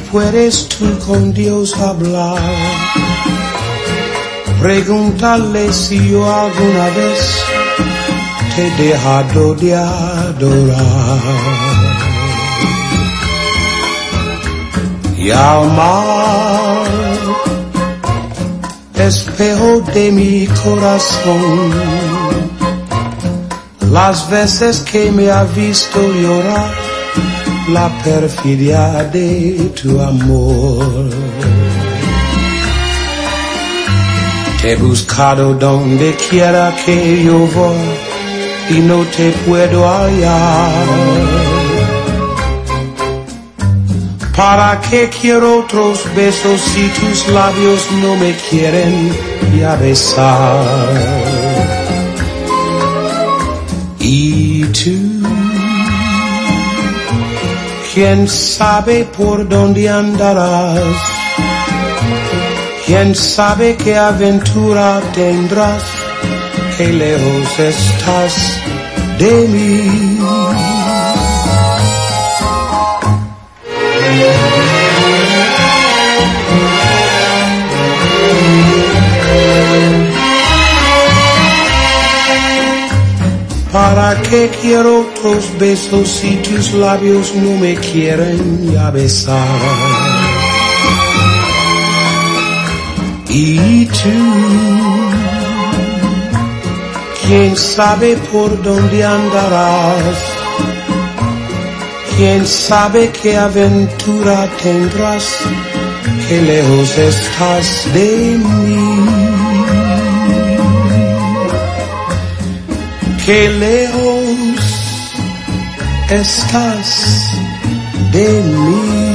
puedes tú con Dios hablar. Pregúntale si yo alguna vez te he dejado de adorar. Y al mar, espejo de mi corazón, las veces que me ha visto llorar, la perfidia de tu amor. Te he buscado donde quiera que yo voy y no te puedo hallar. ¿Para qué quiero otros besos si tus labios no me quieren ya besar? Y tú, ¿quién sabe por dónde andarás? ¿Quién sabe qué aventura tendrás? Qué lejos estás de mí. ¿Para qué quiero otros besos si tus labios no me quieren ya besar? Y tú, ¿quién sabe por dónde andarás? ¿Quién sabe qué aventura tendrás? Qué lejos estás de mí. Qué lejos estás de mí.